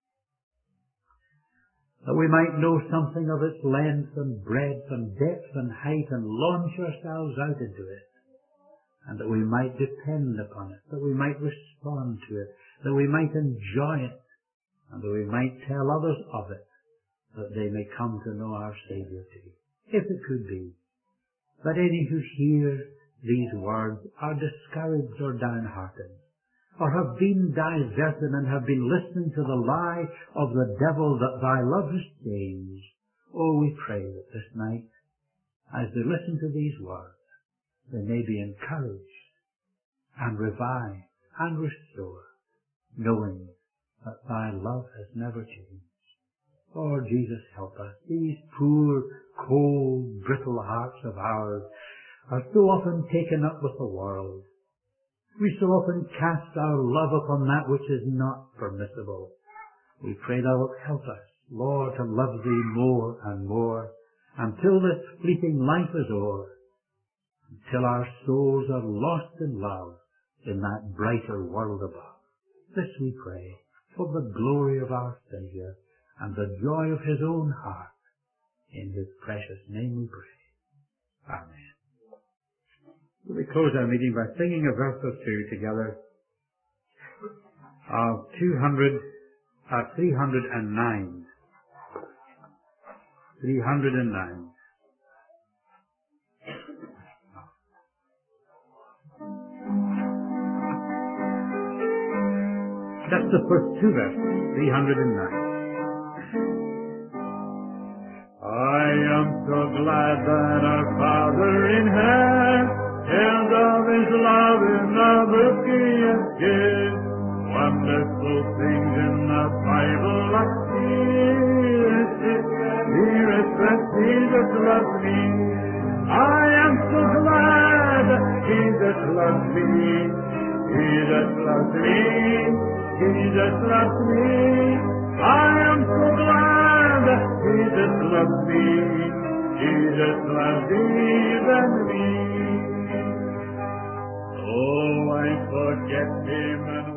that we might know something of its length and breadth and depth and height, and launch ourselves out into it, and that we might depend upon it, that we might respond to it, that we might enjoy it, and that we might tell others of it, that they may come to know our Saviour too. If it could be that any who hear these words are discouraged or downhearted, or have been diverted and have been listening to the lie of the devil that thy love has changed, oh, we pray that this night, as they listen to these words, they may be encouraged and revived and restore, knowing that thy love has never changed. Lord Jesus, help us. These poor, cold, brittle hearts of ours are so often taken up with the world. We so often cast our love upon that which is not permissible. We pray thou wilt help us, Lord, to love thee more and more, until this fleeting life is o'er, until our souls are lost in love in that brighter world above. This we pray for the glory of our Saviour and the joy of his own heart. In his precious name we pray. Amen. We close our meeting by singing a verse or two together of two hundred, uh, three hundred nine. three hundred nine. That's the first two verses, three hundred nine. I am so glad that our Father in heaven tells of his love in the book he has given. Wonderful things in the Bible I see. Here it says Jesus loves me. I am so glad that Jesus loves me. Jesus loves me. Jesus loves me. I am so glad that Jesus loves me. Jesus loves even me. Oh, I forget him and